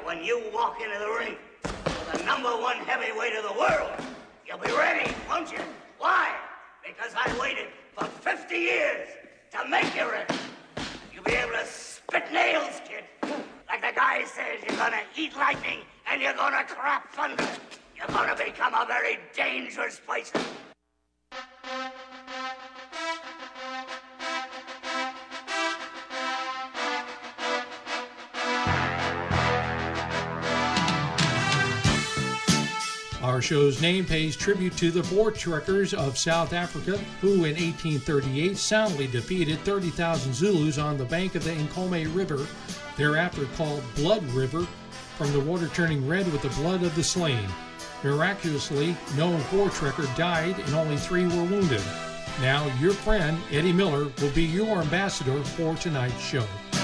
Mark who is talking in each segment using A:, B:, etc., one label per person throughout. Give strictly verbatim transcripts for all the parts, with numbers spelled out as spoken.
A: when you walk into the ring with the number one heavyweight of the world, you'll be ready, won't you? Why? Because I waited for fifty years to make you ready. You'll be able to spit nails, kid. Like the guy says, you're gonna eat lightning and you're gonna crap thunder. You're gonna become a very dangerous person.
B: Our show's name pays tribute to the Voortrekkers of South Africa, who in eighteen thirty-eight soundly defeated thirty thousand Zulus on the bank of the Nkomo River, thereafter called Blood River, from the water turning red with the blood of the slain. Miraculously, no Voortrekker died and only three were wounded. Now, your friend, Eddie Miller, will be your ambassador for tonight's show.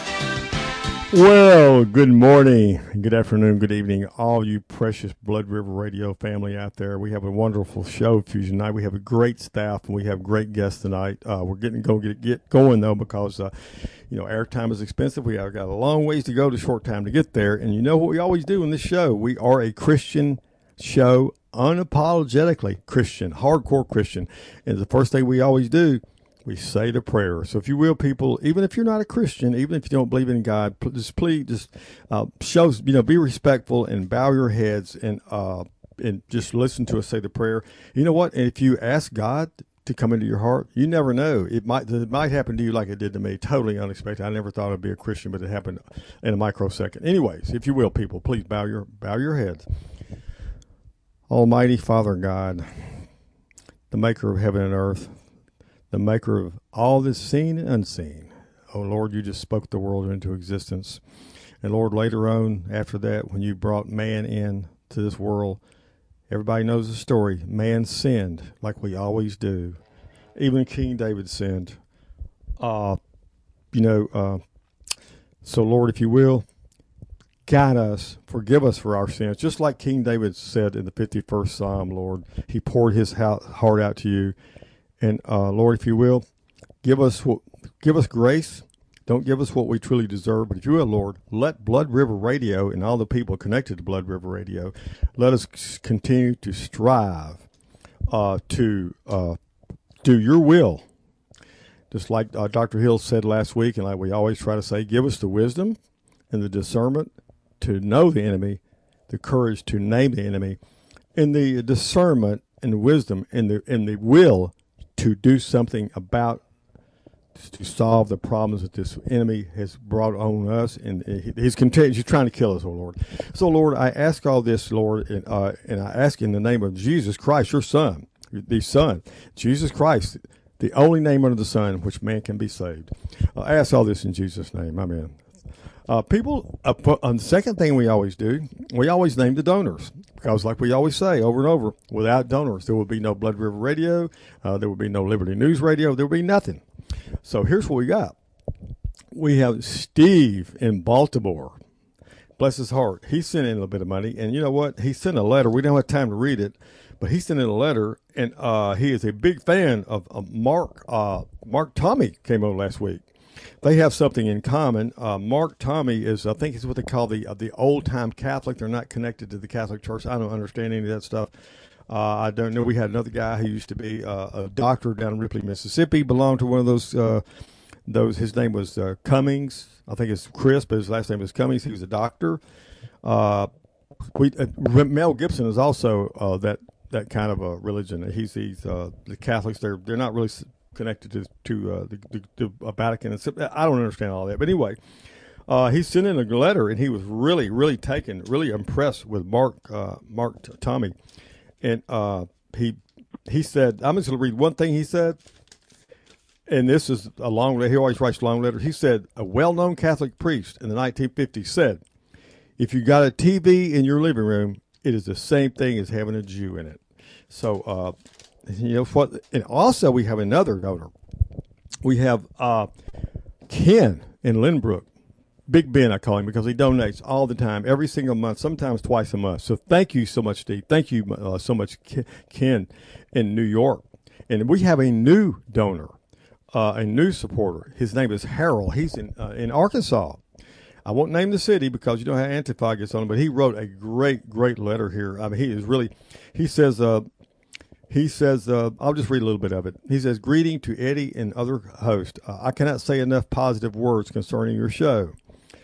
C: Well, good morning, good afternoon, good evening, all you precious Blood River Radio family out there. We have a wonderful show for you tonight. We have a great staff, and we have great guests tonight. Uh, we're getting go get get going though, because uh, you know airtime is expensive. We have got a long ways to go, to short time to get there. And you know what we always do in this show? We are a Christian show, unapologetically Christian, hardcore Christian. And the first thing we always do, we say the prayer. So if you will, people, even if you're not a Christian, even if you don't believe in God, just please just uh, show, you know, be respectful and bow your heads and uh, and just listen to us say the prayer. You know what? And if you ask God to come into your heart, you never know. It might it might happen to you like it did to me, totally unexpected. I never thought I'd be a Christian, but it happened in a microsecond. Anyways, if you will, people, please bow your bow your heads. Almighty Father God, the maker of heaven and earth, the maker of all that's seen and unseen. Oh, Lord, you just spoke the world into existence. And, Lord, later on, after that, when you brought man in to this world, everybody knows the story. Man sinned like we always do. Even King David sinned. Uh, you know, uh, so, Lord, if you will, guide us, forgive us for our sins. Just like King David said in the fifty-first Psalm, Lord, he poured his heart out to you. And uh, Lord, if you will, give us what, give us grace. Don't give us what we truly deserve, but if you will, Lord, let Blood River Radio and all the people connected to Blood River Radio, let us continue to strive uh, to uh, do your will. Just like uh, Doctor Hill said last week, and like we always try to say, give us the wisdom and the discernment to know the enemy, the courage to name the enemy, and the discernment and the wisdom and the and the will to do something about, to solve the problems that this enemy has brought on us, and he's continuing, he's trying to kill us, oh Lord. So, Lord, I ask all this, Lord, and, uh, and I ask in the name of Jesus Christ, your Son, the Son, Jesus Christ, the only name under the sun which man can be saved. I ask all this in Jesus' name. Amen. Uh, people, uh, on the second thing we always do, we always name the donors. Because like we always say over and over, without donors, there will be no Blood River Radio, uh, there will be no Liberty News Radio, there will be nothing. So here's what we got. We have Steve in Baltimore. Bless his heart. He sent in a little bit of money, and you know what? He sent a letter. We don't have time to read it, but he sent in a letter, and uh, he is a big fan of, of Mark. Uh, Mark Tommy came on last week. They have something in common. Uh, Mark Tommy is, I think, is what they call the uh, the old time Catholic. They're not connected to the Catholic Church. I don't understand any of that stuff. Uh, I don't know. We had another guy who used to be uh, a doctor down in Ripley, Mississippi. Belonged to one of those. Uh, those. His name was uh, Cummings. I think it's Chris, but his last name was Cummings. He was a doctor. Uh, we uh, Mel Gibson is also uh, that that kind of a religion. He's he's uh, the Catholics. They're they're not really connected to to uh, the, the, the Vatican. And I don't understand all that, but anyway, uh, he sent in a letter, and he was really, really taken, really impressed with Mark uh, Mark T- Tommy, and uh, he he said, I'm just going to read one thing he said, and this is a long letter. He always writes long letters. He said, a well-known Catholic priest in the nineteen fifties said, if you got a T V in your living room, it is the same thing as having a Jew in it. So. Uh, You know what? And also, we have another donor. We have uh, Ken in Lynbrook. Big Ben, I call him, because he donates all the time, every single month, sometimes twice a month. So thank you so much, Steve. Thank you uh, so much, Ken in New York. And we have a new donor, uh, a new supporter. His name is Harold. He's in uh, in Arkansas. I won't name the city because you know how Antifa gets on, but he wrote a great, great letter here. I mean, he is really, he says, uh, he says, uh, I'll just read a little bit of it. He says, greeting to Eddie and other hosts. Uh, I cannot say enough positive words concerning your show.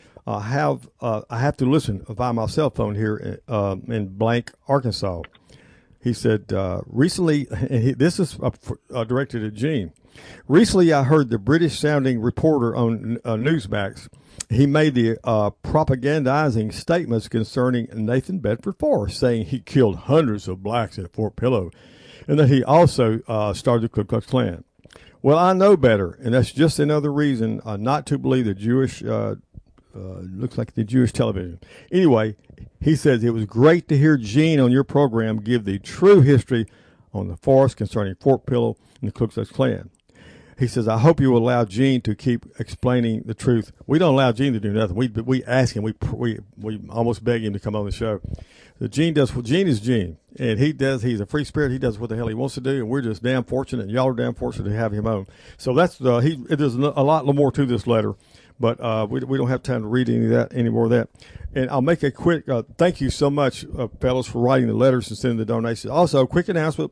C: I have, uh, I have to listen via my cell phone here in, uh, in blank, Arkansas. He said, uh, recently, and he, this is uh, uh, directed at Gene. Recently, I heard the British-sounding reporter on uh, Newsmax. He made the uh, propagandizing statements concerning Nathan Bedford Forrest, saying he killed hundreds of blacks at Fort Pillow, and that he also uh, started the Ku Klux Klan. Well, I know better, and that's just another reason uh, not to believe the Jewish, uh, uh, looks like the Jewish television. Anyway, he says it was great to hear Gene on your program give the true history on the Forrest concerning Fort Pillow and the Ku Klux Klan. He says, I hope you will allow Gene to keep explaining the truth. We don't allow Gene to do nothing. We we ask him. We we we almost beg him to come on the show. So Gene does. Gene is Gene, and he does. He's a free spirit. He does what the hell he wants to do, and we're just damn fortunate. And y'all are damn fortunate to have him on. So that's uh, he. There's a lot more to this letter, but uh, we we don't have time to read any of that any more of that. And I'll make a quick uh, thank you so much, uh, fellas, for writing the letters and sending the donations. Also, quick announcement.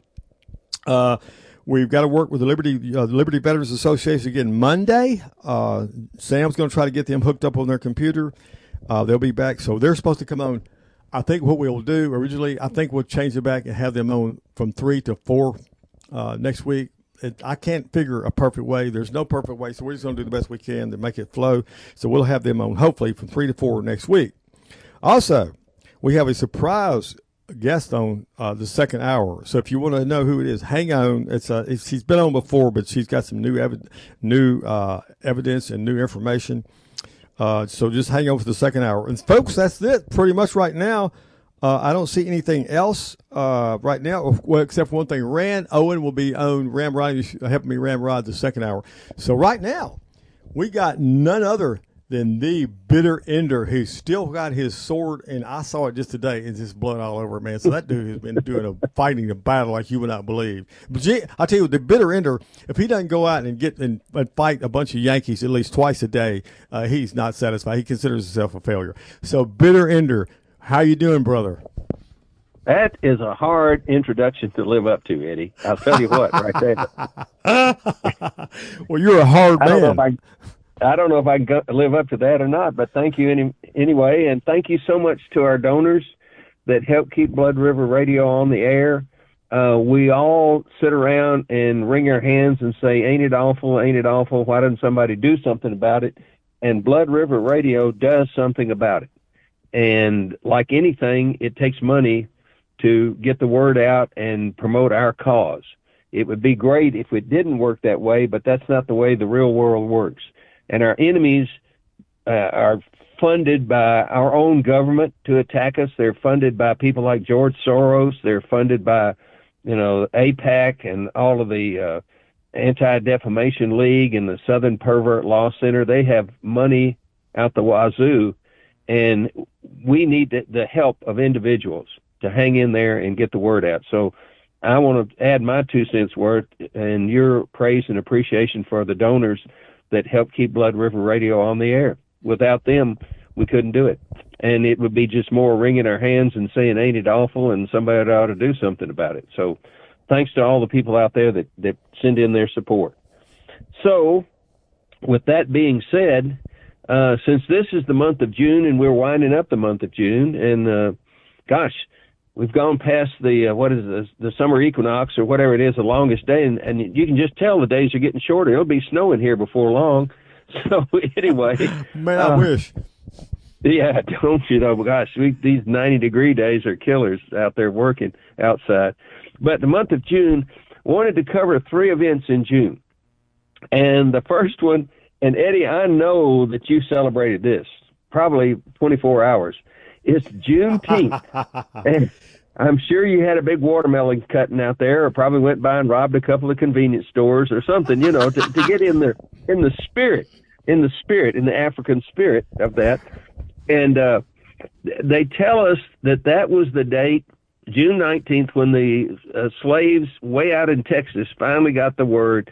C: Uh, We've got to work with the Liberty uh, the Liberty Veterans Association again Monday. Uh, Sam's going to try to get them hooked up on their computer. Uh, they'll be back. So they're supposed to come on. I think what we'll do originally, I think we'll change it back and have them on from three to four uh, next week. It, I can't figure a perfect way. There's no perfect way, so we're just going to do the best we can to make it flow. So we'll have them on hopefully from three to four next week. Also, we have a surprise guest on uh, the second hour. So if you want to know who it is, hang on. It's, uh, it's she's been on before, but she's got some new evi- new uh, evidence and new information. Uh, so just hang on for the second hour. And folks, that's it pretty much right now. Uh, I don't see anything else uh, right now, well, except for one thing. Rand Owen will be on Ramrod, helping me Ramrod the second hour. So right now, we got none other than the bitter ender who's still got his sword, and I saw it just today. It's just blood all over it, man. So that dude has been doing a fighting a battle like you would not believe. But gee, I tell you, the bitter ender, if he doesn't go out and get and, and fight a bunch of Yankees at least twice a day, uh, he's not satisfied. He considers himself a failure. So bitter ender, how you doing, brother?
D: That is a hard introduction to live up to, Eddie. I'll tell you what, right there.
C: Well, you're a hard man.
D: I don't know if I, I don't know if I can go, live up to that or not, but thank you any, anyway, and thank you so much to our donors that help keep Blood River Radio on the air. Uh, we all sit around and wring our hands and say, ain't it awful, ain't it awful, why doesn't somebody do something about it? And Blood River Radio does something about it. And like anything, it takes money to get the word out and promote our cause. It would be great if it didn't work that way, but that's not the way the real world works. And our enemies uh, are funded by our own government to attack us. They're funded by people like George Soros. They're funded by, you know, AIPAC and all of the uh, Anti-Defamation League and the Southern Pervert Law Center. They have money out the wazoo, and we need the, the help of individuals to hang in there and get the word out. So I want to add my two cents worth and your praise and appreciation for the donors that help keep Blood River Radio on the air. Without them, we couldn't do it. And it would be just more wringing our hands and saying, ain't it awful, and somebody ought to do something about it. So thanks to all the people out there that, that send in their support. So with that being said, uh, since this is the month of June and we're winding up the month of June, and uh, gosh, we've gone past the, uh, what is this, the summer equinox or whatever it is, the longest day, and, and you can just tell the days are getting shorter. It'll be snowing here before long. So anyway.
C: Man, I
D: uh,
C: wish.
D: Yeah, don't you know? Gosh, we, these ninety-degree days are killers out there working outside. But the month of June, wanted to cover three events in June. And the first one, and Eddie, I know that you celebrated this, probably twenty-four hours. It's Juneteenth. And I'm sure you had a big watermelon cutting out there, or probably went by and robbed a couple of convenience stores or something, you know, to, to get in the in the spirit, in the spirit, in the African spirit of that. And uh, they tell us that that was the date, June nineteenth, when the uh, slaves way out in Texas finally got the word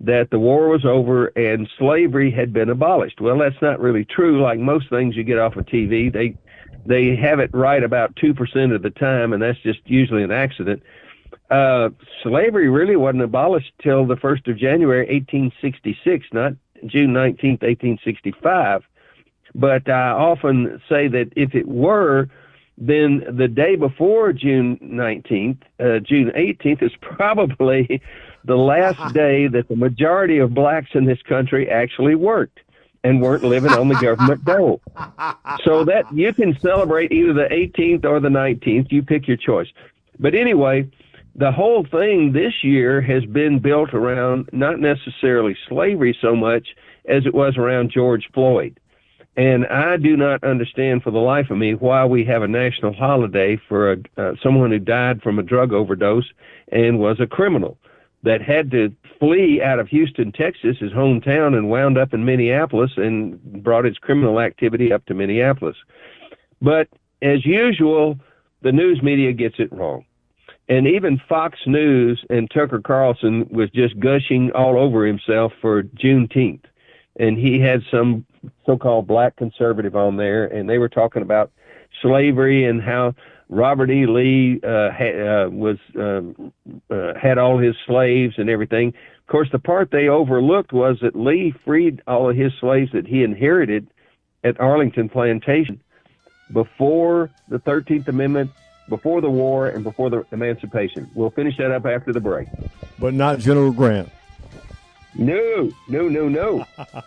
D: that the war was over and slavery had been abolished. Well, that's not really true. Like most things you get off of T V, they they have it right about two percent of the time, and that's just usually an accident. Uh, slavery really wasn't abolished till the first of January, eighteen sixty-six, not June nineteenth, eighteen sixty-five. But I often say that if it were, then the day before June nineteenth, uh, June eighteenth, is probably the last day that the majority of blacks in this country actually worked and weren't living on the government dole. So that you can celebrate either the eighteenth or the nineteenth. You pick your choice. But anyway, the whole thing this year has been built around not necessarily slavery so much as it was around George Floyd. And I do not understand for the life of me why we have a national holiday for a, uh, someone who died from a drug overdose and was a criminal that had to flee out of Houston, Texas, his hometown, and wound up in Minneapolis and brought his criminal activity up to Minneapolis. But as usual, the news media gets it wrong. And even Fox News and Tucker Carlson was just gushing all over himself for Juneteenth. And he had some so-called black conservative on there, and they were talking about slavery and how Robert E. Lee uh, ha- uh, was um, uh, had all his slaves and everything. Of course, the part they overlooked was that Lee freed all of his slaves that he inherited at Arlington Plantation before the thirteenth Amendment, before the war, and before the emancipation. We'll finish that up after the break.
C: But not General Grant.
D: No, no, no, no.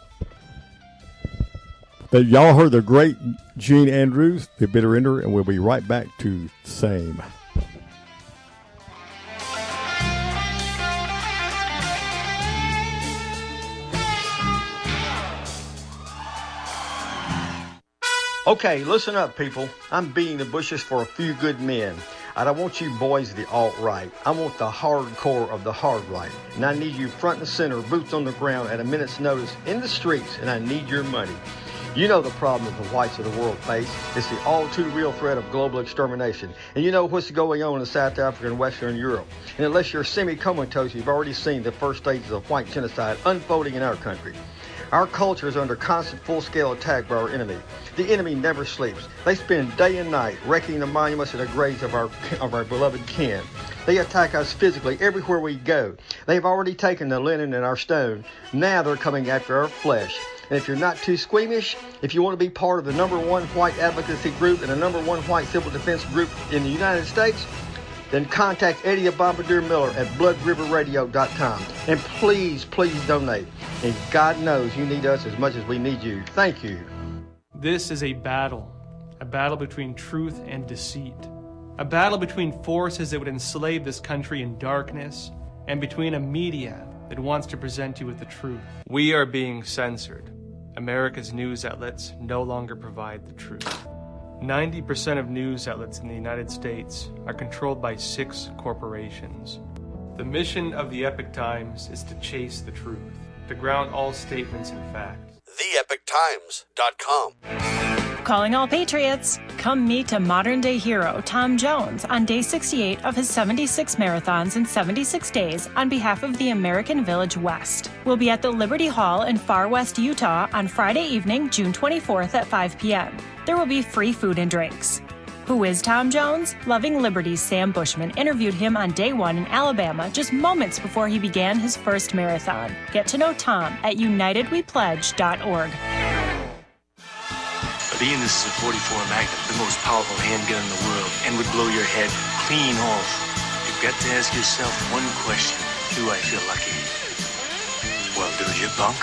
C: But y'all heard the great Gene Andrews, the Bitter Ender, and we'll be right back to Same.
E: Okay, listen up, people. I'm beating the bushes for a few good men. I don't want you boys of the alt-right. I want the hardcore of the hard right. And I need you front and center, boots on the ground at a minute's notice in the streets, and I need your money. You know the problem that the whites of the world face. It's the all-too-real threat of global extermination. And you know what's going on in South Africa and Western Europe. And unless you're semi-comatose, you've already seen the first stages of white genocide unfolding in our country. Our culture is under constant full-scale attack by our enemy. The enemy never sleeps. They spend day and night wrecking the monuments and the graves of our of our beloved kin. They attack us physically everywhere we go. They've already taken the linen and our stone. Now they're coming after our flesh. And if you're not too squeamish, if you want to be part of the number one white advocacy group and the number one white civil defense group in the United States, then contact Eddie Bombardier Miller at blood river radio dot com. And please, please donate. And God knows you need us as much as we need you. Thank you.
F: This is a battle, a battle between truth and deceit, a battle between forces that would enslave this country in darkness and between a media that wants to present you with the truth. We are being censored. America's news outlets no longer provide the truth. ninety percent of news outlets in the United States are controlled by six corporations. The mission of the Epoch Times is to chase the truth, to ground all statements in fact.
G: the epoch times dot com.
H: Calling all Patriots. Come meet a modern-day hero, Tom Jones, on day sixty-eight of his seventy-six marathons in seventy-six days on behalf of the American Village West. We'll be at the Liberty Hall in Far West, Utah on Friday evening, June twenty-fourth at five p.m. There will be free food and drinks. Who is Tom Jones? Loving Liberty's Sam Bushman interviewed him on day one in Alabama just moments before he began his first marathon. Get to know Tom at united we pledge dot org.
I: Being this is a forty-four Magnum, the most powerful handgun in the world, and would blow your head clean off. You've got to ask yourself one question. Do I feel lucky? Well, do you, punk?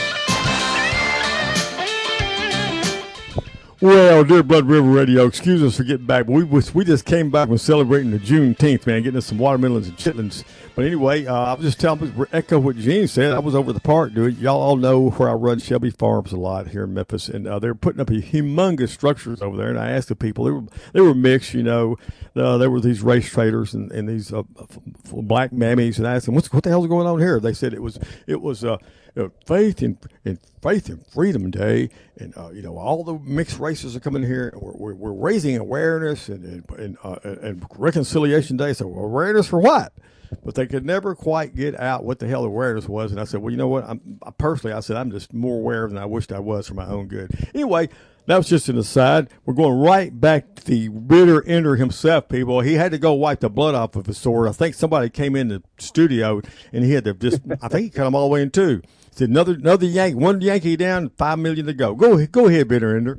C: Well, dear Blood River Radio, excuse us for getting back, but we we just came back from celebrating the Juneteenth, man, getting us some watermelons and chitlins. But anyway, uh, I was just telling, echo what Gene said. I was over the park, dude. Y'all all know where I run Shelby Farms a lot here in Memphis, and uh, they're putting up a humongous structures over there. And I asked the people, they were they were mixed, you know. Uh, there were these race traders and, and these uh, f- f- black mammies, and I asked them, What's, what the hell's going on here? They said it was it was uh, uh, faith in, in faith and freedom day, and uh, you know all the mixed races are coming here. We're, we're, we're raising awareness and and, and, uh, and reconciliation day. So awareness for what? But they could never quite get out what the hell awareness was. And I said, well, you know what? I'm I personally, I said I'm just more aware than I wished I was for my own good. Anyway, that was just an aside. We're going right back to the bitter ender himself, people. He had to go wipe the blood off of his sword. I think somebody came in the studio and he had to just, I think he cut them all the way in two. He said, another, another Yankee, one Yankee down, five million to go. Go, go ahead, bitter ender.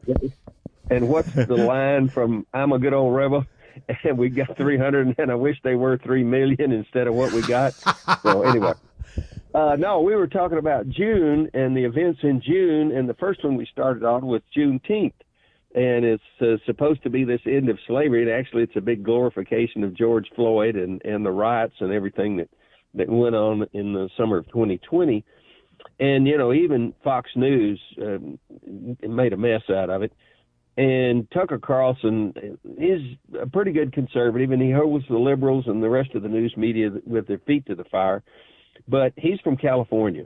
D: And what's the line from I'm a Good Old Rebel? And we got three hundred, and I wish they were three million instead of what we got. So anyway. Uh, no, we were talking about June and the events in June, and the first one we started on was Juneteenth, and it's uh, supposed to be this end of slavery, and actually it's a big glorification of George Floyd and, and the riots and everything that, that went on in the summer of twenty twenty. And, you know, even Fox News uh, made a mess out of it. And Tucker Carlson is a pretty good conservative, and he holds the liberals and the rest of the news media with their feet to the fire. But he's from California,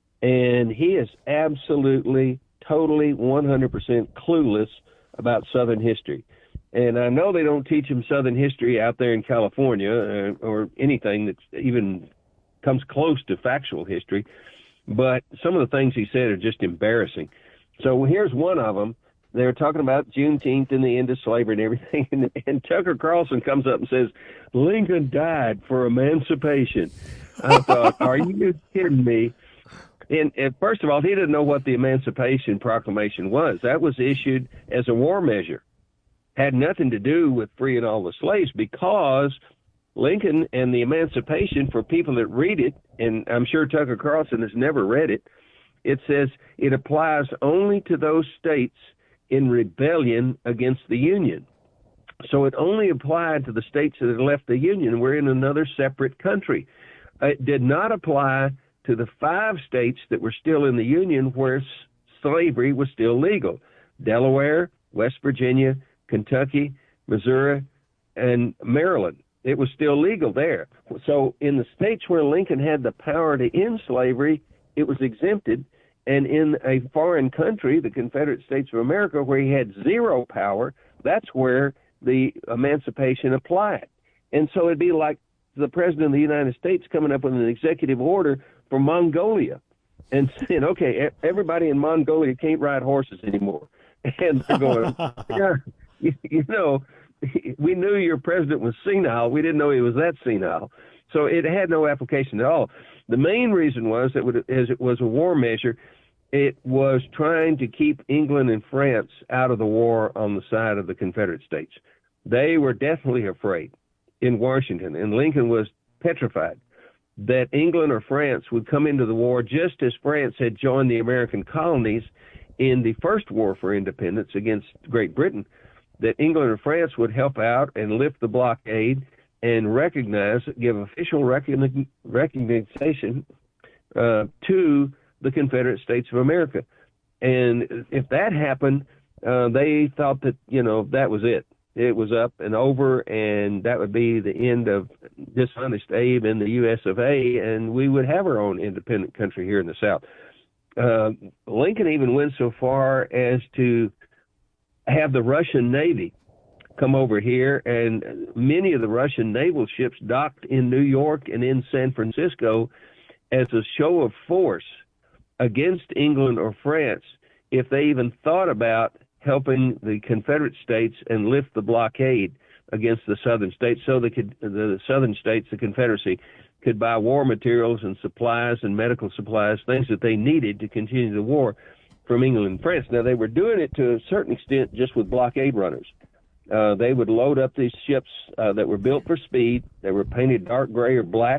D: and he is absolutely, totally, one hundred percent clueless about Southern history. And I know they don't teach him Southern history out there in California uh, or anything that even comes close to factual history, but some of the things he said are just embarrassing. So here's one of them. They're talking about Juneteenth and the end of slavery and everything, and, and Tucker Carlson comes up and says, Lincoln died for emancipation. I thought, are you kidding me? And, and first of all, he didn't know what the Emancipation Proclamation was. That was issued as a war measure. Had nothing to do with freeing all the slaves, because Lincoln and the Emancipation, for people that read it, and I'm sure Tucker Carlson has never read it, it says it applies only to those states in rebellion against the Union. So it only applied to the states that had left the Union. We're in another separate country. It did not apply to the five states that were still in the Union where slavery was still legal: Delaware, West Virginia, Kentucky, Missouri, and Maryland. It was still legal there. So in the states where Lincoln had the power to end slavery, it was exempted. And in a foreign country, the Confederate States of America, where he had zero power, that's where the emancipation applied. And so it'd be like the President of the United States coming up with an executive order for Mongolia and saying, okay, everybody in Mongolia can't ride horses anymore. And they're going, yeah, you, you know, we knew your president was senile. We didn't know he was that senile. So it had no application at all. The main reason was that as it was a war measure, it was trying to keep England and France out of the war on the side of the Confederate States. They were definitely afraid in Washington, and Lincoln was petrified that England or France would come into the war just as France had joined the American colonies in the first war for independence against Great Britain, that England or France would help out and lift the blockade and recognize, give official recognition, recognition uh, to the Confederate States of America. And if that happened, uh, they thought that, you know, that was it. It was up and over, and that would be the end of dishonest Abe and the U S of A, and we would have our own independent country here in the South. Uh, Lincoln even went so far as to have the Russian Navy come over here, and many of the Russian naval ships docked in New York and in San Francisco as a show of force against England or France if they even thought about helping the Confederate States and lift the blockade against the Southern states, so they could, the Southern states, the Confederacy, could buy war materials and supplies and medical supplies, things that they needed to continue the war from England and France. Now, they were doing it to a certain extent just with blockade runners. Uh, they would load up these ships uh, that were built for speed. They were painted dark gray or black.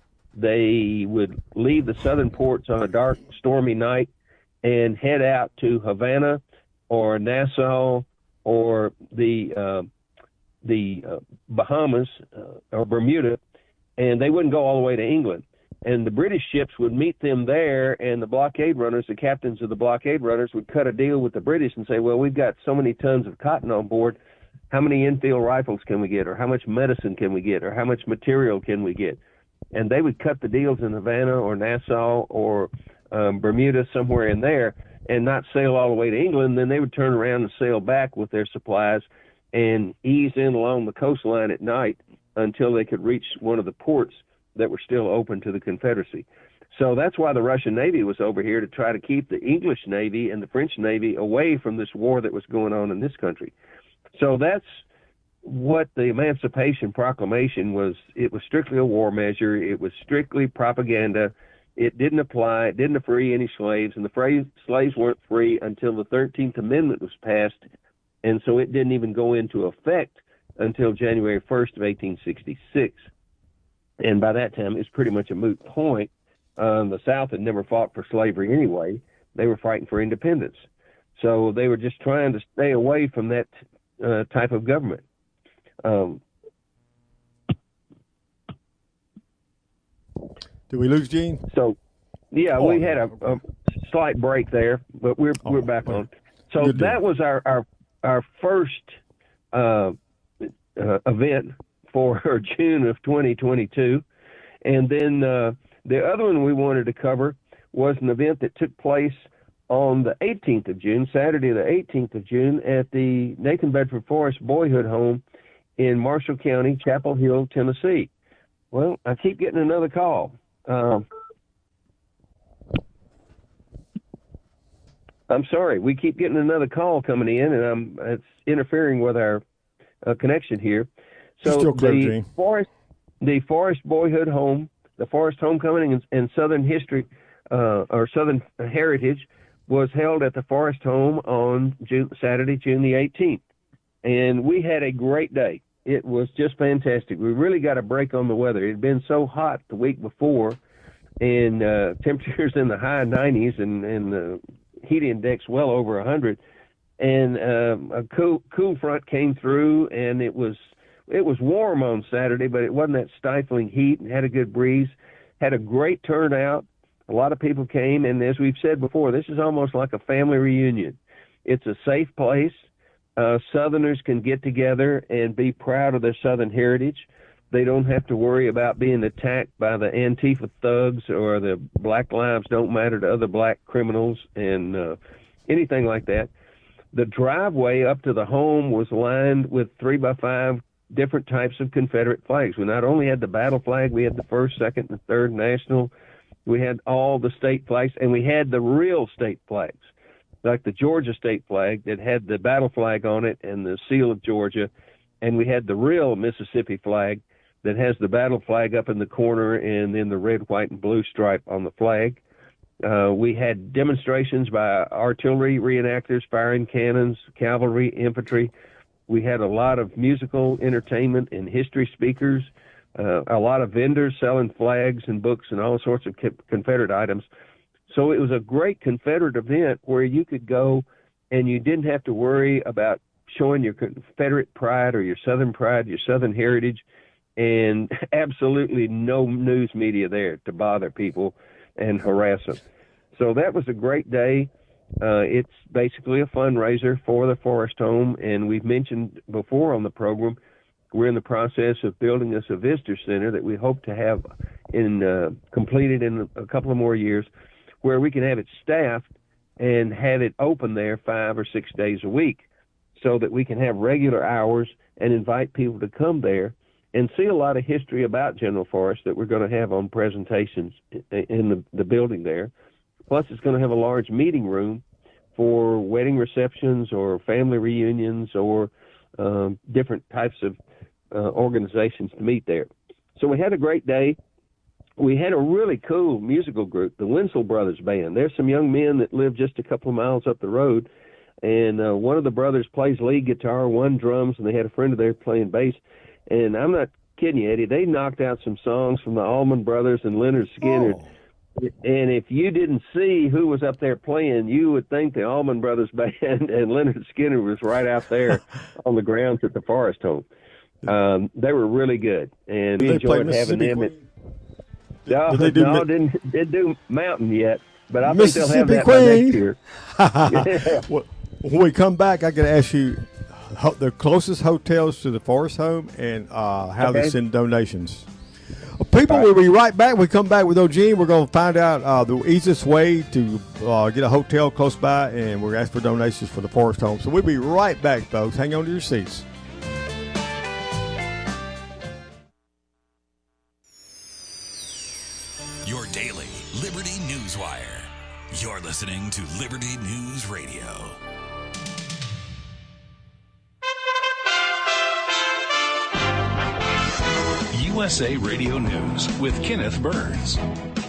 D: They would leave the southern ports on a dark, stormy night and head out to Havana or Nassau or the uh, the uh, Bahamas uh, or Bermuda, and they wouldn't go all the way to England. And the British ships would meet them there, and the blockade runners, the captains of the blockade runners, would cut a deal with the British and say, well, we've got so many tons of cotton on board. How many Enfield rifles can we get, or how much medicine can we get, or how much material can we get? And they would cut the deals in Havana or Nassau or um, Bermuda, somewhere in there, and not sail all the way to England. Then they would turn around and sail back with their supplies and ease in along the coastline at night until they could reach one of the ports that were still open to the Confederacy. So that's why the Russian Navy was over here, to try to keep the English Navy and the French Navy away from this war that was going on in this country. So that's what the Emancipation Proclamation was. It was strictly a war measure. It was strictly propaganda. It didn't apply. It didn't free any slaves, and the fra- slaves weren't free until the thirteenth Amendment was passed, and so it didn't even go into effect until January first of eighteen sixty-six. And by that time, it's pretty much a moot point. Um, the South had never fought for slavery anyway. They were fighting for independence. So they were just trying to stay away from that uh, type of government. Um,
C: Did we lose Gene?
D: So, yeah,
C: oh,
D: we had a, a slight break there, but we're
C: oh,
D: we're back on. So
C: Good
D: that
C: deal.
D: was our our, our first uh, uh, event for June of twenty twenty-two. And then uh, the other one we wanted to cover was an event that took place on the eighteenth of June, Saturday the eighteenth of June, at the Nathan Bedford Forrest Boyhood Home in Marshall County, Chapel Hill, Tennessee. Well, I keep getting another call. Um, I'm sorry, we keep getting another call coming in, and I'm, it's interfering with our uh, connection here. So
C: Still clear,
D: the
C: Gene.
D: Forrest, the Forrest Boyhood Home, the Forrest Homecoming and, and Southern History uh, or Southern Heritage was held at the Forrest Home on June, Saturday, June the eighteenth, and we had a great day. It was just fantastic. We really got a break on the weather. It had been so hot the week before, and uh, temperatures in the high nineties, and, and the heat index well over one hundred. And um, a cool, cool front came through, and it was it was warm on Saturday, but it wasn't that stifling heat, and had a good breeze. Had a great turnout. A lot of people came, and as we've said before, this is almost like a family reunion. It's a safe place. Uh, Southerners can get together and be proud of their Southern heritage. They don't have to worry about being attacked by the Antifa thugs or the Black Lives Don't Matter to other black criminals and uh, anything like that. The driveway up to the home was lined with three by five different types of Confederate flags. We not only had the battle flag, we had the first, second, and third national. We had all the state flags, and we had the real state flags, like the Georgia state flag that had the battle flag on it and the seal of Georgia. And we had the real Mississippi flag that has the battle flag up in the corner and then the red, white, and blue stripe on the flag. Uh, we had demonstrations by artillery reenactors firing cannons, cavalry, infantry. We had a lot of musical entertainment and history speakers, uh, a lot of vendors selling flags and books and all sorts of Confederate items. So it was a great Confederate event where you could go and you didn't have to worry about showing your Confederate pride or your Southern pride, your Southern heritage, and absolutely no news media there to bother people and harass them. So that was a great day. Uh, it's basically a fundraiser for the Forrest Home, and we've mentioned before on the program, we're in the process of building us a visitor center that we hope to have in uh, completed in a couple of more years, where we can have it staffed and have it open there five or six days a week so that we can have regular hours and invite people to come there and see a lot of history about General Forrest that we're going to have on presentations in the, the building there. Plus, it's going to have a large meeting room for wedding receptions or family reunions or um, different types of uh, organizations to meet there. So we had a great day. We had a really cool musical group, the Wenzel Brothers Band. There's some young men that live just a couple of miles up the road, and uh, one of the brothers plays lead guitar, one drums, and they had a friend of theirs playing bass. And I'm not kidding you, Eddie, they knocked out some songs from the Allman Brothers and Leonard Skinner. Oh. And if you didn't see who was up there playing, you would think the Allman Brothers Band and Leonard Skinner was right out there on the grounds at the Forrest Home. Um, they were really good, and we enjoyed having them. At, no,
C: did they do
D: no,
C: mi-
D: didn't, didn't do Mountain yet, but I think they'll have
C: Mississippi
D: that
C: Queen.
D: by next year.
C: Well, when we come back, I got to ask you ho- the closest hotels to the Forrest Home and uh, how
D: Okay.
C: they send donations. Well, people people, we'll be right back. We come back with Eugene. We're going to find out uh, the easiest way to uh, get a hotel close by, and we're going to ask for donations for the Forest Home. So we'll be right back, folks. Hang on to your seats.
J: Your daily Liberty News Wire. You're listening to Liberty News Radio. U S A Radio News with Kenneth Burns.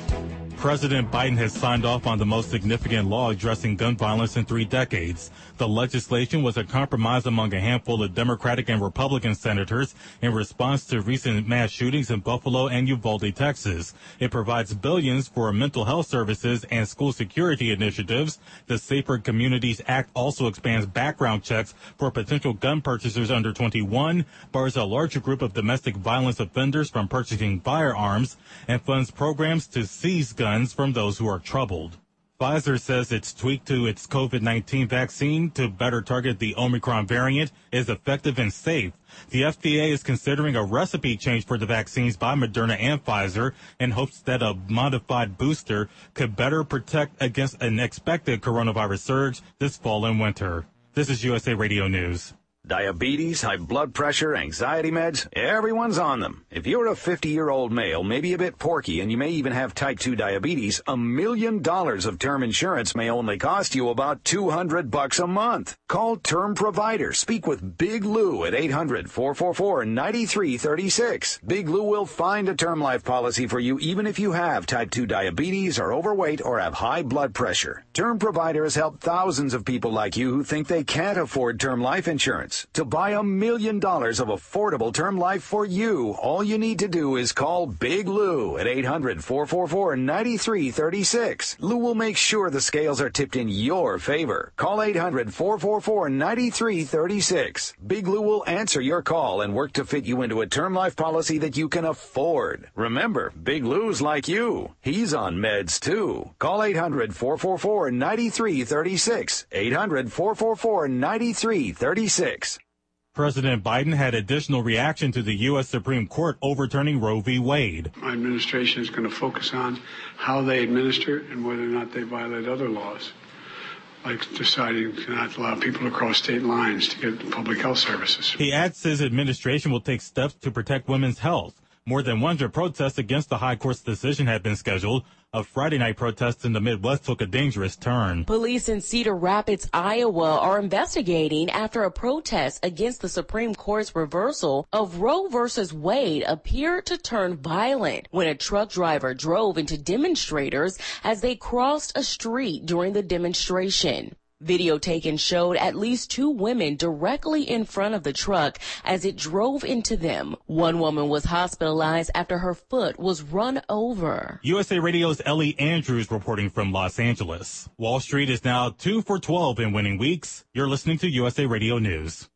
K: President Biden has signed off on the most significant law addressing gun violence in three decades. The legislation was a compromise among a handful of Democratic and Republican senators in response to recent mass shootings in Buffalo and Uvalde, Texas. It provides billions for mental health services and school security initiatives. The Safer Communities Act also expands background checks for potential gun purchasers under twenty-one, bars a larger group of domestic violence offenders from purchasing firearms, and funds programs to seize guns from those who are troubled. Pfizer says its tweak to its COVID nineteen vaccine to better target the Omicron variant is effective and safe. The F D A is considering a recipe change for the vaccines by Moderna and Pfizer in hopes that a modified booster could better protect against an expected coronavirus surge this fall and winter. This is U S A Radio News.
L: Diabetes, high blood pressure, anxiety meds, everyone's on them. If you're a fifty-year-old male, maybe a bit porky, and you may even have type two diabetes, a million dollars of term insurance may only cost you about two hundred bucks a month. Call Term Provider. Speak with Big Lou at eight hundred, four four four, nine three three six. Big Lou will find a term life policy for you even if you have type two diabetes, are overweight, or have high blood pressure. Term Provider has helped thousands of people like you who think they can't afford term life insurance. To buy a million dollars of affordable term life for you, all you need to do is call Big Lou at eight hundred, four four four, nine three three six. Lou will make sure the scales are tipped in your favor. Call eight hundred, four four four, nine three three six. Big Lou will answer your call and work to fit you into a term life policy that you can afford. Remember, Big Lou's like you. He's on meds too. Call eight hundred, four four four, nine three three six. eight hundred, four four four, nine three three six.
K: President Biden had additional reaction to the U S Supreme Court overturning Roe v. Wade.
M: My administration is going to focus on how they administer and whether or not they violate other laws, like deciding to not allow people to cross state lines to get public health services.
K: He adds his administration will take steps to protect women's health. More than one hundred protests against the high court's decision have been scheduled. A Friday night protest in the Midwest took a dangerous turn.
N: Police in Cedar Rapids, Iowa are investigating after a protest against the Supreme Court's reversal of Roe versus Wade appeared to turn violent when a truck driver drove into demonstrators as they crossed a street during the demonstration. Video taken showed at least two women directly in front of the truck as it drove into them. One woman was hospitalized after her foot was run over.
K: U S A Radio's Ellie Andrews reporting from Los Angeles. Wall Street is now two for twelve in winning weeks. You're listening to U S A Radio News.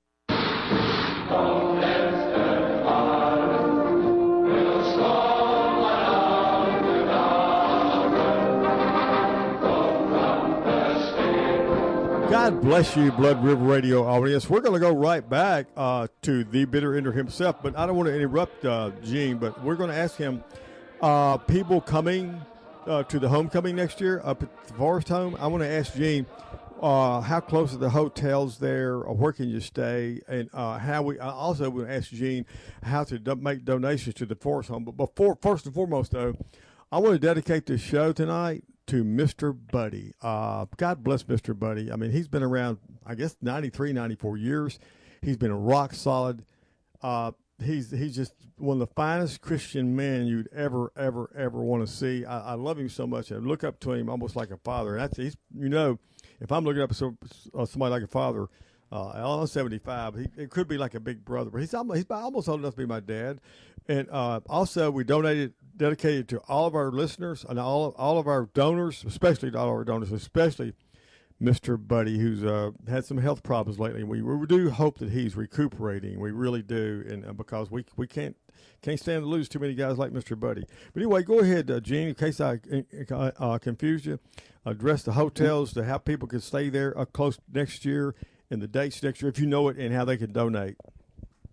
C: God bless you, Blood River Radio audience. We're going to go right back uh, to the bitter ender himself, but I don't want to interrupt uh, Gene, but we're going to ask him, uh, people coming uh, to the homecoming next year up at the Forest Home, I want to ask Gene, uh, how close are the hotels there, or where can you stay, and uh, how we, I also want to ask Gene how to do- make donations to the Forest Home. But before, first and foremost, though, I want to dedicate this show tonight to Mister Buddy. Uh, God bless Mister Buddy. I mean, he's been around, I guess, ninety-three, ninety-four years. He's been rock solid. Uh, he's he's just one of the finest Christian men you'd ever, ever, ever want to see. I, I love him so much. I look up to him almost like a father. And that's, he's, you know, if I'm looking up at some, uh, somebody like a father, uh, I'm seventy-five. He, it could be like a big brother, but he's almost, he's almost old enough to be my dad. And uh, also, we donated, dedicated to all of our listeners and all of, all of our donors, especially to all of our donors, especially Mister Buddy, who's uh, had some health problems lately. We, we do hope that he's recuperating. We really do, and uh, because we we can't can't stand to lose too many guys like Mister Buddy. But anyway, go ahead, uh, Gene, in case I uh, uh, confused you. Address the hotels, to how people can stay there uh, close next year, and the dates next year, if you know it, and how they can donate.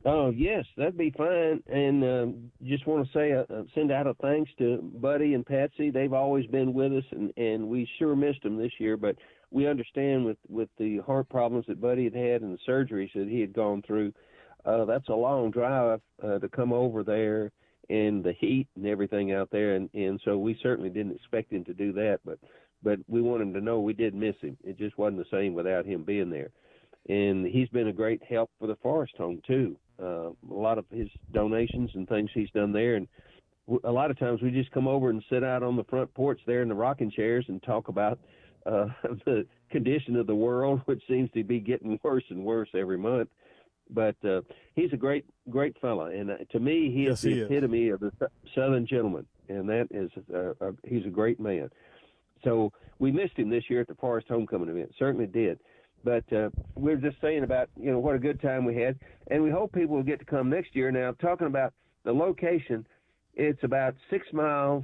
D: Oh, yes, that'd be fine. And um, just want to say, uh, send out a thanks to Buddy and Patsy. They've always been with us, and, and we sure missed them this year. But we understand with, with the heart problems that Buddy had had and the surgeries that he had gone through, uh, that's a long drive uh, to come over there and the heat and everything out there. And, and so we certainly didn't expect him to do that. But, but we want him to know we did miss him. It just wasn't the same without him being there. And he's been a great help for the Forest Home, too. Uh, a lot of his donations and things he's done there. And w- a lot of times we just come over and sit out on the front porch there in the rocking chairs and talk about uh, the condition of the world, which seems to be getting worse and worse every month. But uh, he's a great, great fella. And uh, to me, he
C: Yes,
D: is the
C: he is.
D: epitome of the Southern gentleman. And that is, uh, uh, he's a great man. So we missed him this year at the Forest Homecoming event. Certainly did. But uh, we were just saying about, you know, what a good time we had. And we hope people will get to come next year. Now, talking about the location, it's about six miles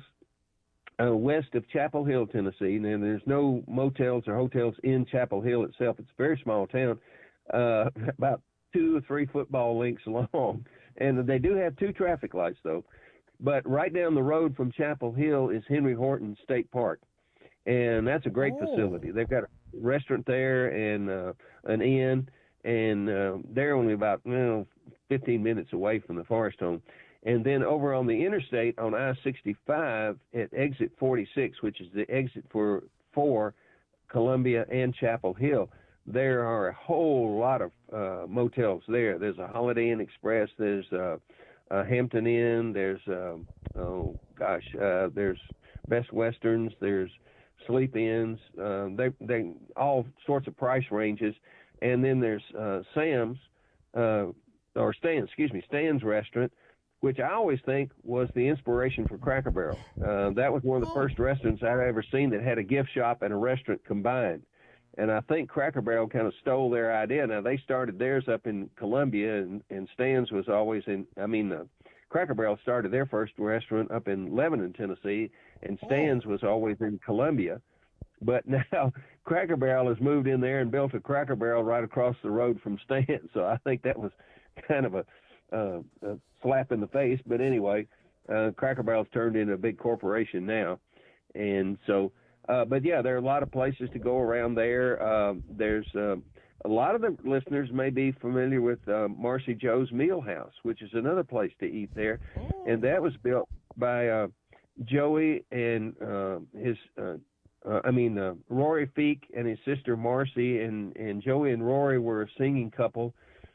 D: uh, west of Chapel Hill, Tennessee. And there's no motels or hotels in Chapel Hill itself. It's a very small town, uh, about two or three football links long. And they do have two traffic lights, though. But right down the road from Chapel Hill is Henry Horton State Park. And that's a great oh. facility. They've got a restaurant there and uh, an inn, and uh, they're only about you know, fifteen minutes away from the Forest Home. And then over on the interstate on I sixty-five at exit forty-six, which is the exit for, for Columbia and Chapel Hill, there are a whole lot of uh, motels there. There's a Holiday Inn Express. There's uh, a Hampton Inn. There's, uh, oh, gosh, uh, there's Best Westerns. There's Sleep Inns, uh, they they all sorts of price ranges, and then there's uh, Sam's uh, or Stan's, excuse me, Stan's Restaurant, which I always think was the inspiration for Cracker Barrel. Uh, that was one of the first restaurants I've ever seen that had a gift shop and a restaurant combined, and I think Cracker Barrel kind of stole their idea. Now they started theirs up in Columbia, and, and Stan's was always in. I mean. Uh, Cracker Barrel started their first restaurant up in Lebanon, Tennessee, and Stan's was always in Columbia. But now Cracker Barrel has moved in there and built a Cracker Barrel right across the road from Stan's. So I think that was kind of a, uh, a slap in the face. But anyway, uh, Cracker Barrel's turned into a big corporation now. And so, uh, but yeah, there are a lot of places to go around there. Uh, there's uh, a lot of the listeners may be familiar with uh, Marcy Joe's Meal House, which is another place to eat there. Oh. And that was built by uh, Joey and uh, his, uh, uh, I mean, uh, Rory Feek and his sister Marcy. And, and Joey and Rory were a singing couple.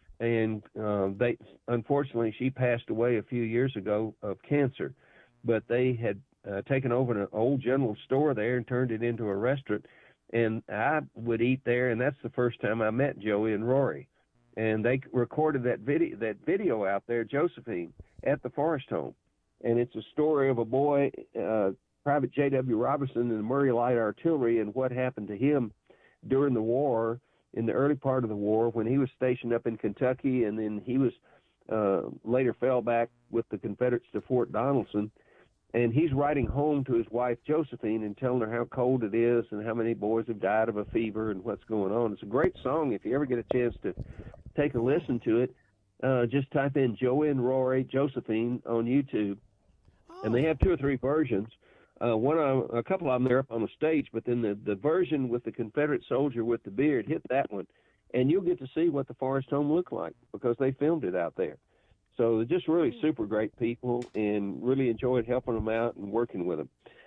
D: And uh, they, unfortunately, she passed away a few years ago of cancer. But they had uh, taken over an old general store there and turned it into a restaurant. And I would eat there, and that's the first time I met Joey and Rory. And they recorded that video, that video out there, Josephine, at the Forest Home. And it's a story of a boy, uh, Private J W Robinson in the Murray Light Artillery, and what happened to him during the war, in the early part of the war, when he was stationed up in Kentucky, and then he was uh, later fell back with the Confederates to Fort Donelson. And he's writing home to his wife, Josephine, and telling her how cold it is and how many boys have died of a fever and what's going on. It's a great song. If you ever get a chance to take a listen to it, uh, just type in Joey and Rory, Josephine on YouTube. Oh. And they have two or three versions. Uh, one of, a couple of them, they're up on the stage, but then the, the version with the Confederate soldier with the beard, hit that one. And you'll get to see what the Forest Home looked like because they filmed it out there. So they're just really super great people, and really enjoyed helping them out and working with them.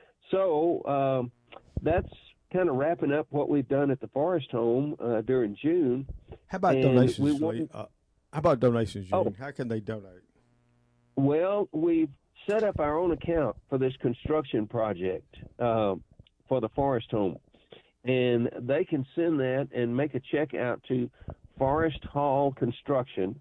D: So um, that's kind of wrapping up what we've done at the Forest Home uh, during June.
C: How about
D: and
C: donations,
D: want,
C: uh, How about donations, June?
D: Oh,
C: how can they donate?
D: Well, we've set up our own account for this construction project uh, for the Forest Home. And they can send that and make a check out to Forest Hall Construction.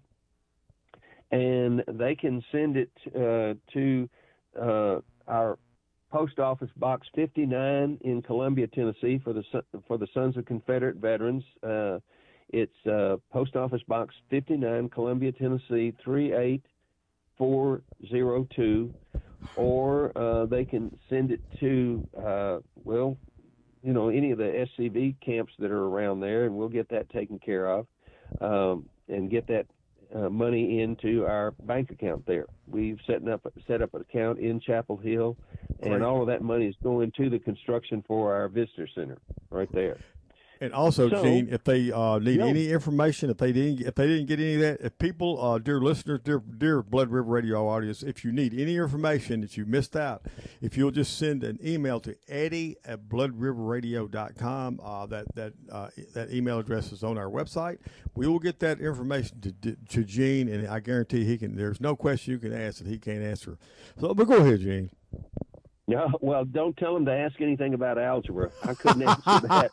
D: And they can send it uh, to uh, our Post Office Box fifty-nine in Columbia, Tennessee, for the for the Sons of Confederate Veterans. Uh, it's uh, Post Office Box fifty-nine, Columbia, Tennessee, three eight four zero two. Or uh, they can send it to, uh, well, you know, any of the S C V camps that are around there, and we'll get that taken care of um, and get that uh, money into our bank account there. We've set up set up an account in Chapel Hill, and
C: Great.
D: all of that money is going to the construction for our visitor center right there.
C: And also,
D: So,
C: Gene, if they uh, need
D: yeah.
C: any information, if they didn't, if they didn't get any of that, if people, uh, dear listeners, dear, dear Blood River Radio audience, if you need any information that you missed out, if you'll just send an email to Eddie at blood river radio dot com, uh, that that uh, that email address is on our website. We will get that information to, to, to Gene, and I guarantee he can. There's no question you can ask that he can't answer. So, but go ahead, Gene.
D: No, well, don't tell him to ask anything about algebra. I couldn't answer that.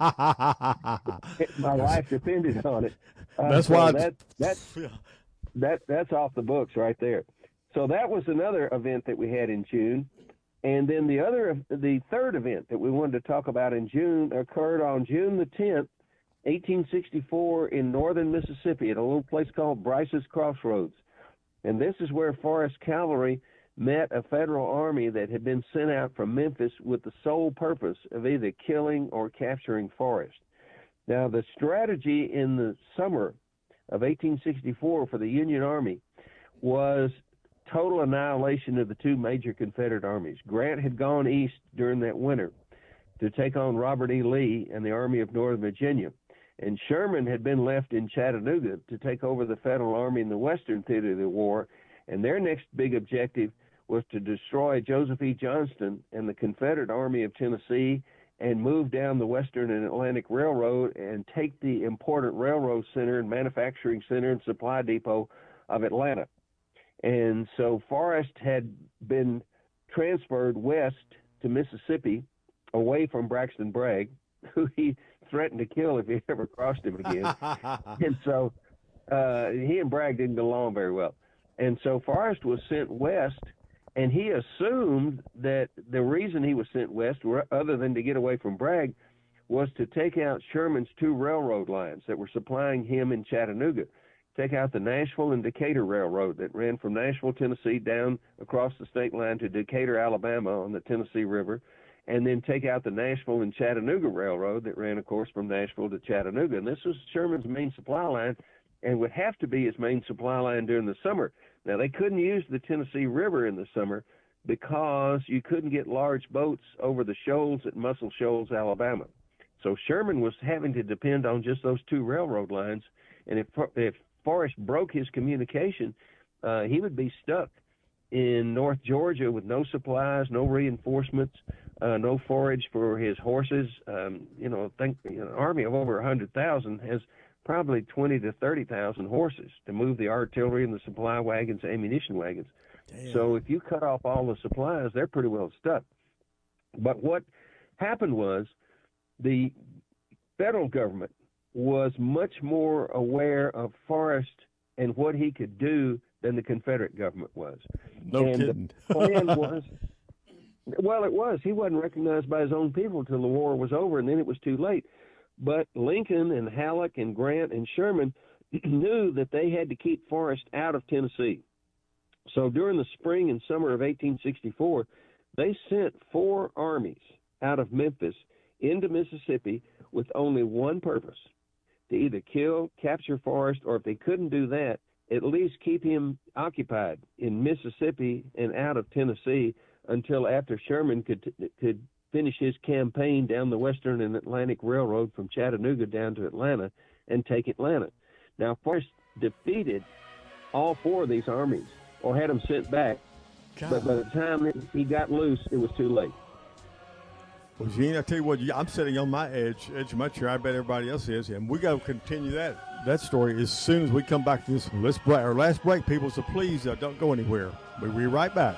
D: My life depended on it. Uh,
C: That's
D: so
C: why
D: that that that that's off the books right there. So that was another event that we had in June, and then the other, the third event that we wanted to talk about in June occurred on June the tenth, eighteen sixty-four, in northern Mississippi at a little place called Bryce's Crossroads, and this is where Forrest Cavalry met a federal army that had been sent out from Memphis with the sole purpose of either killing or capturing Forrest. Now, the strategy in the summer of eighteen sixty-four for the Union Army was total annihilation of the two major Confederate armies. Grant had gone east during that winter to take on Robert E. Lee and the Army of Northern Virginia, and Sherman had been left in Chattanooga to take over the Federal Army in the western theater of the war, and their next big objective was to destroy Joseph E. Johnston and the Confederate Army of Tennessee and move down the Western and Atlantic Railroad and take the important railroad center and manufacturing center and supply depot of Atlanta. And so Forrest had been transferred west to Mississippi away from Braxton Bragg, who he threatened to kill if he ever crossed him again. And so uh, he and Bragg didn't get along very well. And so Forrest was sent west, and he assumed that the reason he was sent west, other than to get away from Bragg, was to take out Sherman's two railroad lines that were supplying him in Chattanooga. Take out the Nashville and Decatur Railroad that ran from Nashville, Tennessee, down across the state line to Decatur, Alabama on the Tennessee River, and then take out the Nashville and Chattanooga Railroad that ran, of course, from Nashville to Chattanooga. And this was Sherman's main supply line and would have to be his main supply line during the summer. Now, they couldn't use the Tennessee River in the summer because you couldn't get large boats over the shoals at Muscle Shoals, Alabama. So Sherman was having to depend on just those two railroad lines, and if, if Forrest broke his communication, uh, he would be stuck in North Georgia with no supplies, no reinforcements, uh, no forage for his horses. Um, you know, think you know, an army of over one hundred thousand has probably twenty to thirty thousand horses to move the artillery and the supply wagons, ammunition wagons. Damn. So if you cut off all the supplies, they're pretty well stuck. But what happened was the federal government was much more aware of Forrest and what he could do than the Confederate government was.
C: No
D: and
C: kidding.
D: The plan was, well, it was. He wasn't recognized by his own people until the war was over, and then it was too late. But Lincoln and Halleck and Grant and Sherman knew that they had to keep Forrest out of Tennessee. So during the spring and summer of eighteen sixty-four, they sent four armies out of Memphis into Mississippi with only one purpose, to either kill, capture Forrest, or if they couldn't do that, at least keep him occupied in Mississippi and out of Tennessee until after Sherman could could finish his campaign down the Western and Atlantic Railroad from Chattanooga down to Atlanta and take Atlanta. Now, Forrest defeated all four of these armies or had them sent back, God. But by the time he got loose, it was too late.
C: Well, Gene, I tell you what, I'm sitting on my edge, edge of my chair. I bet everybody else is, and we got to continue that that story as soon as we come back to this. Let's break our last break, people. So please uh, don't go anywhere. We'll be right back.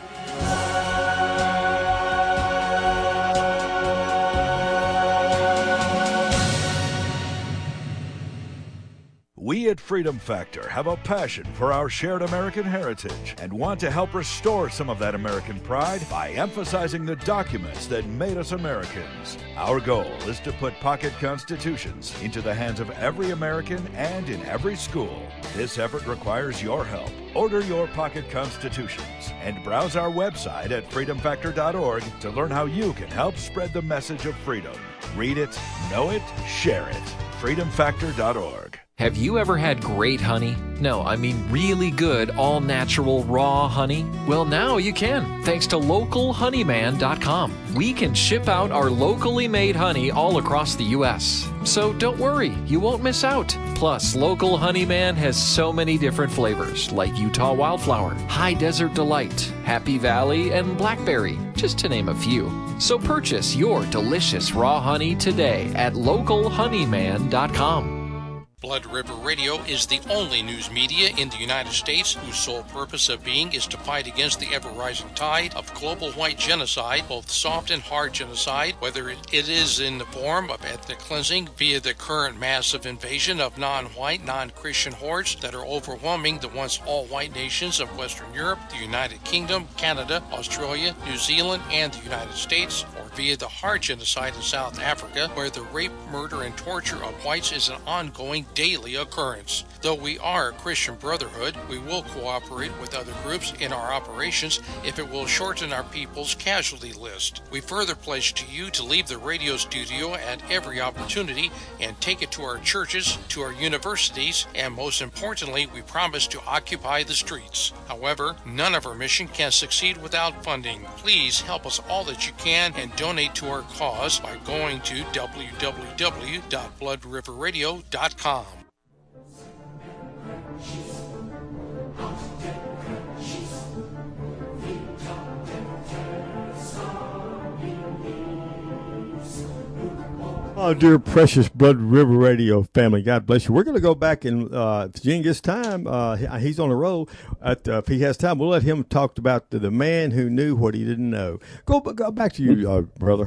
O: We at Freedom Factor have a passion for our shared American heritage and want to help restore some of that American pride by emphasizing the documents that made us Americans. Our goal is to put pocket constitutions into the hands of every American and in every school. This effort requires your help. Order your pocket constitutions and browse our website at freedom factor dot org to learn how you can help spread the message of freedom. Read it, know it, share it. freedom factor dot org.
P: Have you ever had great honey? No, I mean really good, all-natural, raw honey? Well, now you can, thanks to local honeyman dot com. We can ship out our locally made honey all across the U S So don't worry, you won't miss out. Plus, Local Honeyman has so many different flavors, like Utah Wildflower, High Desert Delight, Happy Valley, and Blackberry, just to name a few. So purchase your delicious raw honey today at local honeyman dot com.
B: Blood River Radio is the only news media in the United States whose sole purpose of being is to fight against the ever-rising tide of global white genocide, both soft and hard genocide, whether it is in the form of ethnic cleansing via the current massive invasion of non-white, non-Christian hordes that are overwhelming the once all-white nations of Western Europe, the United Kingdom, Canada, Australia, New Zealand, and the United States, or via the hard genocide in South Africa, where the rape, murder, and torture of whites is an ongoing daily occurrence. Though we are a Christian brotherhood, we will cooperate with other groups in our operations if it will shorten our people's casualty list. We further pledge to you to leave the radio studio at every opportunity and take it to our churches, to our universities, and most importantly, we promise to occupy the streets. However, none of our mission can succeed without funding. Please help us all that you can and donate to our cause by going to w w w dot blood river radio dot com.
C: Oh, dear precious Blood River Radio family, God bless you. We're going to go back and uh, if Gene gets time, uh, he's on the road. At, uh, if he has time, we'll let him talk about the, the man who knew what he didn't know. Go, go back to you, uh, brother.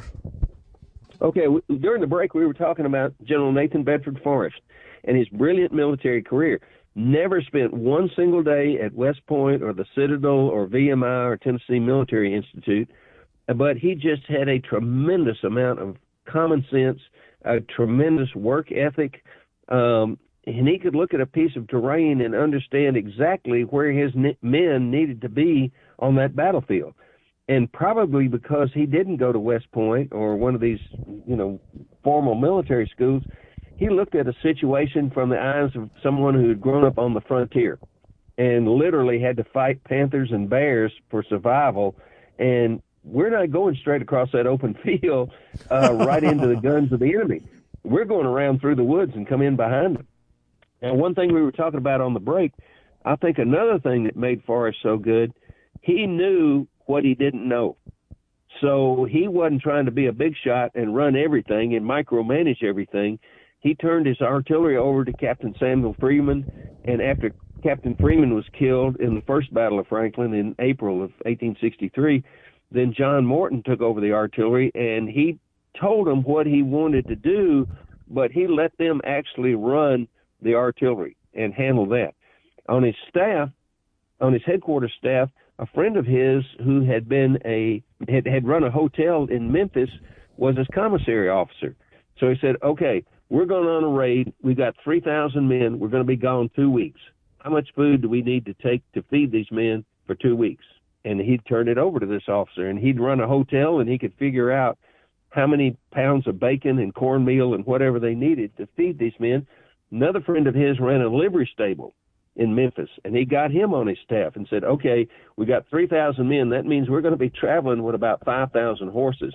D: Okay, during the break, we were talking about General Nathan Bedford Forrest and his brilliant military career. Never spent one single day at West Point or the Citadel or V M I or Tennessee Military Institute, but he just had a tremendous amount of common sense, a tremendous work ethic, um, and he could look at a piece of terrain and understand exactly where his ne- men needed to be on that battlefield. And probably because he didn't go to West Point or one of these, you know, formal military schools, he looked at a situation from the eyes of someone who had grown up on the frontier and literally had to fight panthers and bears for survival. And we're not going straight across that open field uh, right into the guns of the enemy. We're going around through the woods and come in behind them. And one thing we were talking about on the break, I think another thing that made Forrest so good, he knew what he didn't know. So he wasn't trying to be a big shot and run everything and micromanage everything. He turned his artillery over to Captain Samuel Freeman, and after Captain Freeman was killed in the first Battle of Franklin in April of eighteen sixty-three, then John Morton took over the artillery, and he told them what he wanted to do, but he let them actually run the artillery and handle that. On his staff, on his headquarters staff, a friend of his who had been a had, had run a hotel in Memphis was his commissary officer. So he said, okay, we're going on a raid. We've got three thousand men. We're going to be gone two weeks. How much food do we need to take to feed these men for two weeks? And he'd turn it over to this officer, and he'd run a hotel, and he could figure out how many pounds of bacon and cornmeal and whatever they needed to feed these men. Another friend of his ran a livery stable in Memphis, and he got him on his staff and said, okay, we got three thousand men. That means we're going to be traveling with about five thousand horses,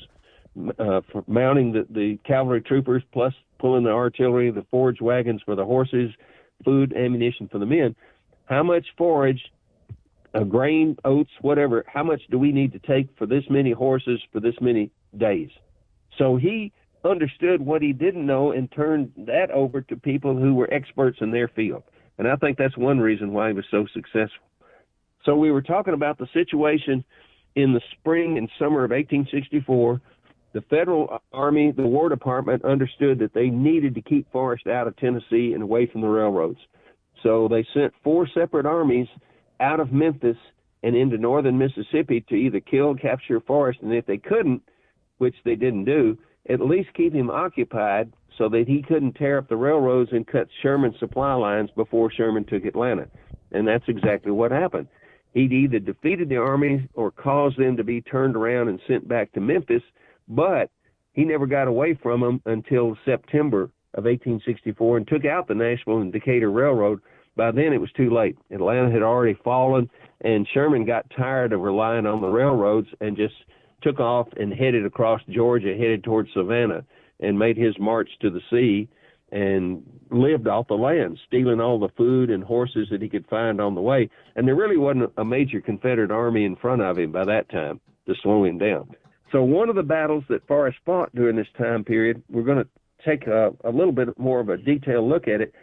D: uh, for mounting the, the cavalry troopers, plus pulling the artillery, the forage wagons for the horses, food, ammunition for the men. How much forage, uh, grain, oats, whatever, how much do we need to take for this many horses for this many days? So he understood what he didn't know and turned that over to people who were experts in their field. And I think that's one reason why he was so successful. So we were talking about the situation in the spring and summer of eighteen sixty-four. The Federal Army, the War Department, understood that they needed to keep Forrest out of Tennessee and away from the railroads. So they sent four separate armies out of Memphis and into northern Mississippi to either kill, capture Forrest, and if they couldn't, which they didn't do, at least keep him occupied so that he couldn't tear up the railroads and cut Sherman's supply lines before Sherman took Atlanta. And that's exactly what happened. He'd either defeated the army or caused them to be turned around and sent back to Memphis, but he never got away from them until September of eighteen sixty-four and took out the Nashville and Decatur Railroad. By then it was too late. Atlanta had already fallen, and Sherman got tired of relying on the railroads and just took off and headed across Georgia, headed towards Savannah, and made his march to the sea and lived off the land, stealing all the food and horses that he could find on the way. And there really wasn't a major Confederate army in front of him by that time to slow him down. So one of the battles that Forrest fought during this time period, we're going to take a, a little bit more of a detailed look at it,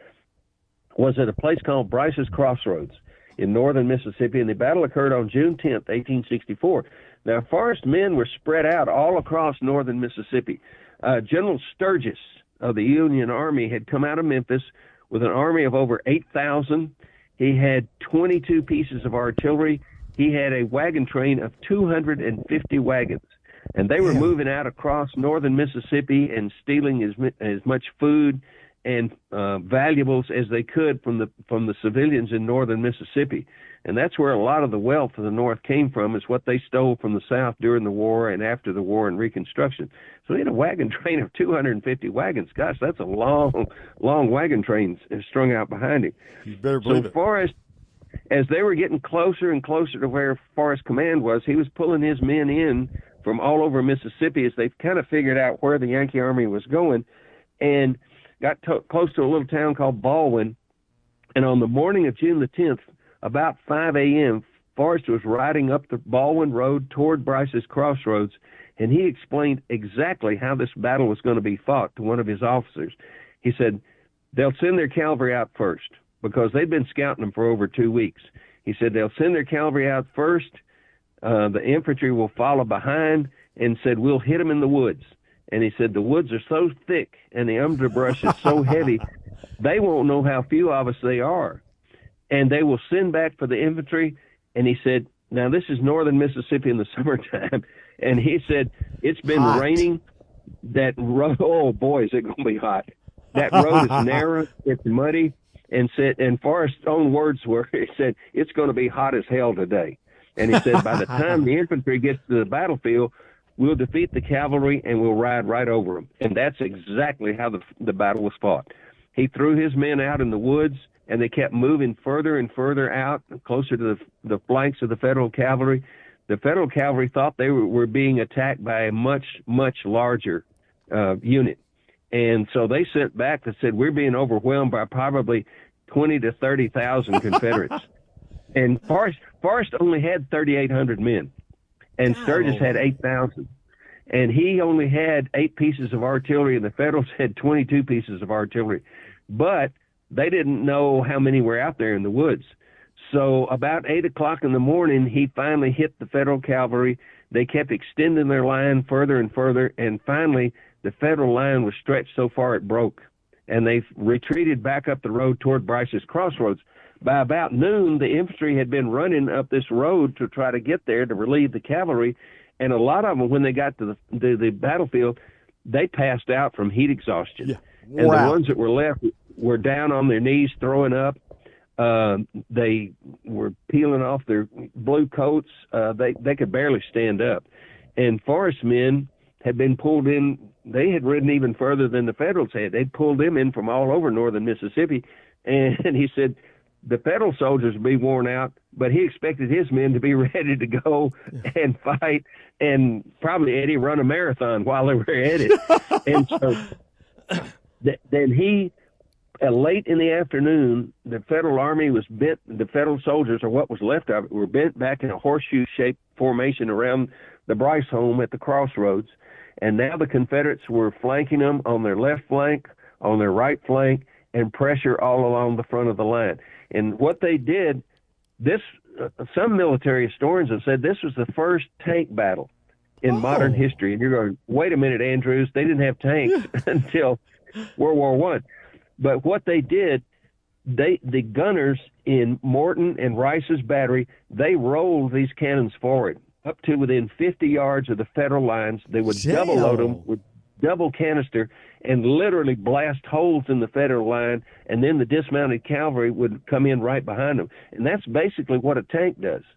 D: was at a place called Bryce's Crossroads in northern Mississippi, and the battle occurred on June tenth, eighteen sixty-four. Now, Forrest's men were spread out all across northern Mississippi. Uh, General Sturgis of the Union Army had come out of Memphis with an army of over eight thousand. He had twenty-two pieces of artillery. He had a wagon train of two hundred fifty wagons. And they were yeah. moving out across northern Mississippi and stealing as, as much food and uh, valuables as they could from the from the civilians in northern Mississippi. And that's where a lot of the wealth of the North came from, is what they stole from the South during the war and after the war and Reconstruction. So he had a wagon train of two hundred fifty wagons. Gosh, that's a long, long wagon train strung out behind him.
C: You better believe
D: so
C: it.
D: Forrest, as they were getting closer and closer to where Forrest's command was, he was pulling his men in from all over Mississippi as they kind of figured out where the Yankee Army was going, and got to, close to a little town called Baldwin. And on the morning of June the tenth, about five a.m., Forrest was riding up the Baldwin Road toward Bryce's Crossroads, and he explained exactly how this battle was going to be fought to one of his officers. He said, they'll send their cavalry out first, because they've been scouting them for over two weeks. He said, they'll send their cavalry out first, uh, the infantry will follow behind, and said, we'll hit them in the woods. And he said, the woods are so thick and the underbrush is so heavy, they won't know how few of us they are. And they will send back for the infantry. And he said, now this is northern Mississippi in the summertime. And he said, it's been hot. raining. That road, oh boy, is it going to be hot. That road is narrow, it's muddy. And said, and Forrest's own words were, he said, it's going to be hot as hell today. And he said, by the time the infantry gets to the battlefield, we'll defeat the cavalry and we'll ride right over them. And that's exactly how the, the battle was fought. He threw his men out in the woods, and they kept moving further and further out, closer to the, the flanks of the Federal cavalry. The Federal cavalry thought they were, were being attacked by a much, much larger uh, unit. And so they sent back that said, we're being overwhelmed by probably twenty to thirty thousand Confederates. And Forrest, Forrest only had thirty-eight hundred men, and oh. Sturgis had eight thousand. And he only had eight pieces of artillery, and the Federals had twenty-two pieces of artillery. But they didn't know how many were out there in the woods. So about eight o'clock in the morning, he finally hit the Federal cavalry. They kept extending their line further and further, and finally the Federal line was stretched so far it broke, and they retreated back up the road toward Bryce's Crossroads. By about noon, the infantry had been running up this road to try to get there to relieve the cavalry, and a lot of them, when they got to the, the, the battlefield, they passed out from heat exhaustion.
C: Yeah. Wow.
D: And the ones that were left were down on their knees throwing up. Uh, they were peeling off their blue coats. Uh, they, they could barely stand up. And Forrest's men had been pulled in. They had ridden even further than the Federals had. They'd pulled them in from all over northern Mississippi. And he said the Federal soldiers would be worn out, but he expected his men to be ready to go and fight and probably, Eddie, run a marathon while they were at it. And so th- then he, uh, late in the afternoon, the Federal Army was bent, the Federal soldiers, or what was left of it, were bent back in a horseshoe-shaped formation around the Bryce home at the crossroads. And now the Confederates were flanking them on their left flank, on their right flank, and pressure all along the front of the line. And what they did, this uh, some military historians have said this was the first tank battle in oh. modern history. And you're going, wait a minute, Andrews, they didn't have tanks until World War One. But what they did, they the gunners in Morton and Rice's battery, they rolled these cannons forward up to within fifty yards of the Federal lines. They would Damn. double load them with double canister and literally blast holes in the Federal line, and then the dismounted cavalry would come in right behind them. And that's basically what a tank does.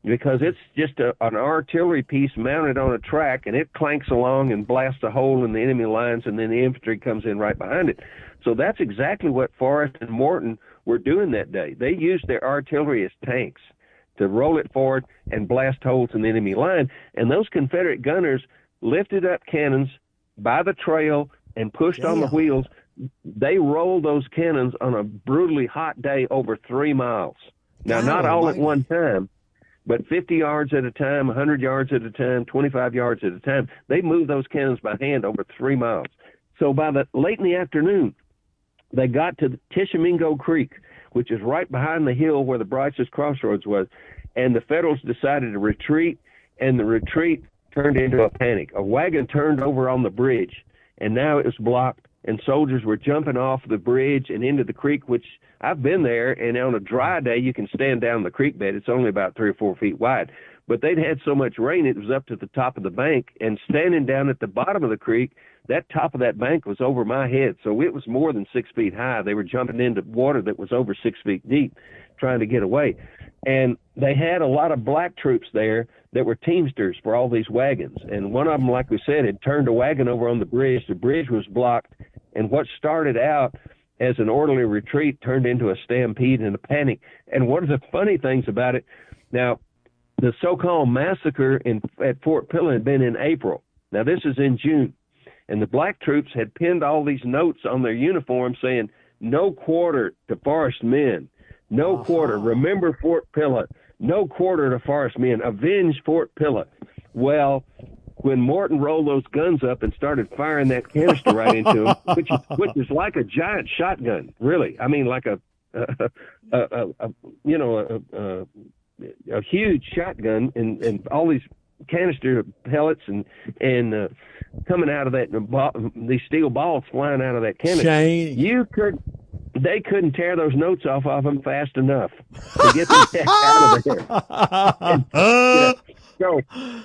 D: because it's just a, an artillery piece mounted on a track, and it clanks along and blasts a hole in the enemy lines, and then the infantry comes in right behind it. So that's exactly what Forrest and Morton were doing that day. They used their artillery as tanks to roll it forward and blast holes in the enemy line, and those Confederate gunners lifted up cannons by the trail and pushed Damn. on the wheels. They rolled those cannons on a brutally hot day over three miles. Now, God not all almighty. at one time, but fifty yards at a time, one hundred yards at a time, twenty-five yards at a time. They moved those cannons by hand over three miles. So by the late in the afternoon, they got to the Tishomingo Creek, which is right behind the hill where the Bryce's Crossroads was, and the Federals decided to retreat, and the retreat turned into a panic. A wagon turned over on the bridge, and now it was blocked, and soldiers were jumping off the bridge and into the creek, which I've been there, and on a dry day, you can stand down the creek bed. It's only about three or four feet wide. But they'd had so much rain, it was up to the top of the bank, and standing down at the bottom of the creek, that top of that bank was over my head, so it was more than six feet high. They were jumping into water that was over six feet deep, trying to get away. And they had a lot of black troops there that were teamsters for all these wagons. And one of them, like we said, had turned a wagon over on the bridge. The bridge was blocked, and what started out as an orderly retreat turned into a stampede and a panic. And one of the funny things about it, now, the so-called massacre in, at Fort Pillow had been in April. Now, this is in June. And the black troops had pinned all these notes on their uniforms saying, no quarter to Forrest men, no uh-huh. quarter, remember Fort Pillow, no quarter to Forrest men, avenge Fort Pillow. Well, when Morton rolled those guns up and started firing that canister right into him, which is, which is like a giant shotgun, really. I mean, like a, a, a, a, a you know, a, a, a huge shotgun, and, and all these canister pellets and and uh, coming out of that, these steel balls flying out of that canister.
C: Shane.
D: You could, they couldn't tear those notes off of them fast enough to get them heck out of there. And, yeah, so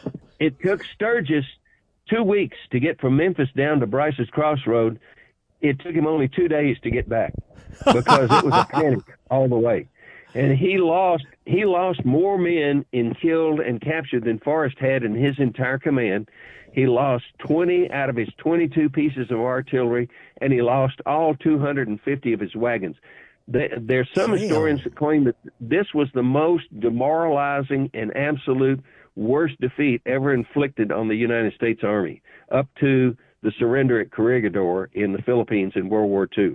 D: it took Sturgis two weeks to get from Memphis down to Bryce's Crossroad. It took him only two days to get back because it was a panic all the way. And he lost he lost more men in killed and captured than Forrest had in his entire command. He lost twenty out of his twenty-two pieces of artillery, and he lost all two hundred fifty of his wagons. There's some Damn. historians that claim that this was the most demoralizing and absolute worst defeat ever inflicted on the United States Army, up to the surrender at Corregidor in the Philippines in World War Two.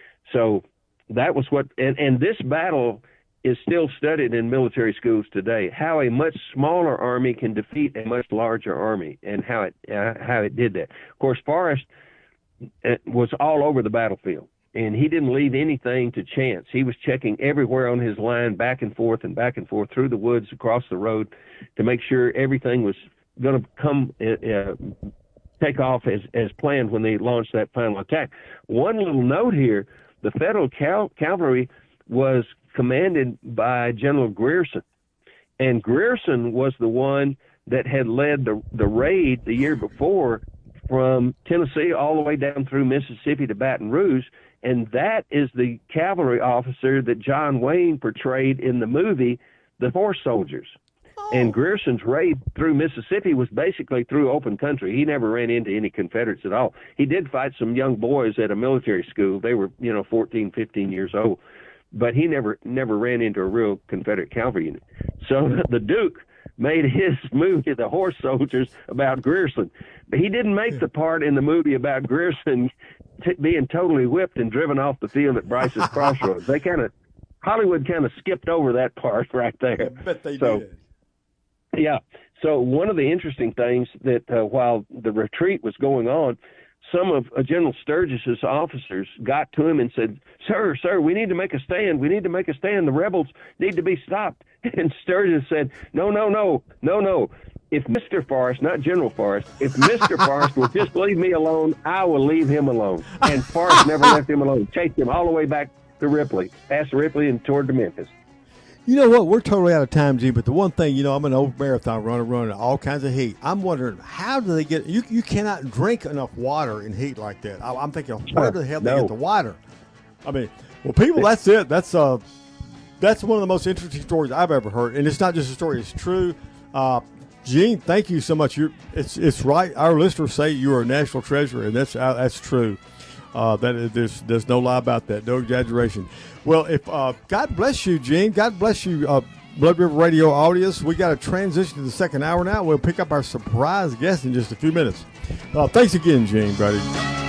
D: So that was what, and, and this battle is still studied in military schools today, how a much smaller army can defeat a much larger army, and how it uh, how it did that. Of course, Forrest was all over the battlefield, and he didn't leave anything to chance. He was checking everywhere on his line, back and forth and back and forth through the woods, across the road, to make sure everything was going to come uh, take off as, as planned when they launched that final attack. One little note here, the Federal cal- cavalry was commanded by General Grierson, and Grierson was the one that had led the the raid the year before from Tennessee all the way down through Mississippi to Baton Rouge, and that is the cavalry officer that John Wayne portrayed in the movie The Horse Soldiers. Oh. And Grierson's raid through Mississippi was basically through open country. He never ran into any Confederates at all. He did fight some young boys at a military school. They were, you know, fourteen, fifteen years old. But he never never ran into a real Confederate cavalry unit. So the Duke made his movie, The Horse Soldiers, about Grierson. But he didn't make the part in the movie about Grierson t- being totally whipped and driven off the field at Bryce's Crossroads. They kind of, Hollywood kind of skipped over that part right there.
C: I bet they
D: so,
C: did.
D: Yeah. So one of the interesting things that uh, while the retreat was going on, some of uh, General Sturgis's officers got to him and said, sir, sir, we need to make a stand. We need to make a stand. The rebels need to be stopped. And Sturgis said, no, no, no, no, no. If Mister Forrest, not General Forrest, if Mister Forrest will just leave me alone, I will leave him alone. And Forrest never left him alone. Chased him all the way back to Ripley, past Ripley and toward to Memphis.
C: You know what? We're totally out of time, Gene. But the one thing, you know, I'm an old marathon runner, running all kinds of heat. I'm wondering, how do they get? You you cannot drink enough water in heat like that. I, I'm thinking, where the hell no. they get the water? I mean, well, people, that's it. That's uh, that's one of the most interesting stories I've ever heard. And it's not just a story, it's true. Uh, Gene, thank you so much. You're, it's it's right. Our listeners say you are a national treasure, and that's uh, that's true. Uh, that is, there's there's no lie about that, no exaggeration. Well, if uh, God bless you, Gene. God bless you, uh, Blood River Radio audience. We got to transition to the second hour now. We'll pick up our surprise guest in just a few minutes. Uh, thanks again, Gene, buddy.